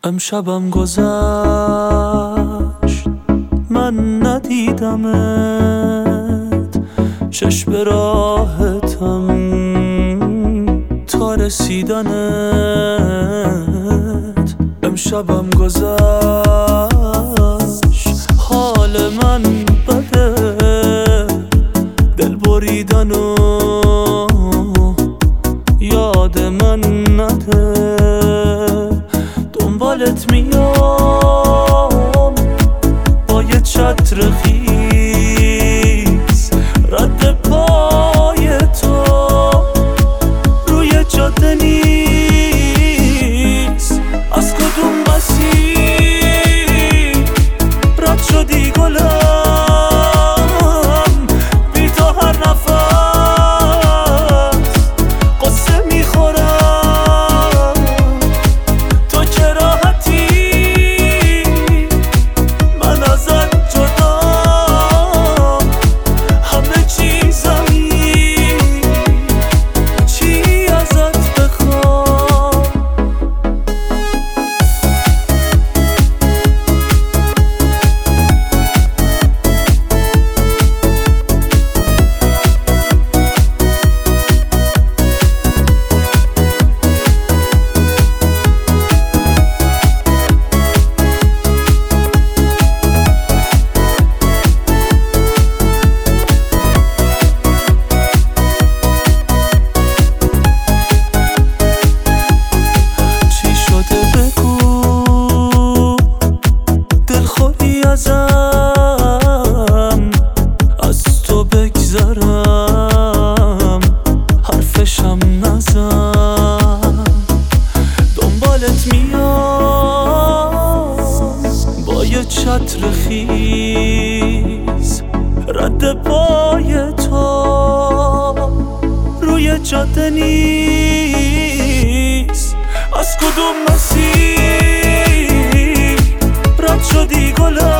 امشبم گذشت من ندیدمت، چشم به راحتم تا رسیدنت. امشبم گذشت حال من بده، دل بریدن و یاد من نده. دنبالت میام با یه چتر خیس، رد پای تو روی جاده نیست. از کدوم مسیر رد شدی گلم، بی تو هر نفس قصه میخورم. تو که راحتی من ازت جدا، همه چیزمی چی ازت بخوام. از تو بگذرم حرفشم نزن. دنبالت میام با یه چتر خیز، رد پای تو روی جاده نیست. از کدوم مسیر رد شدی گلم،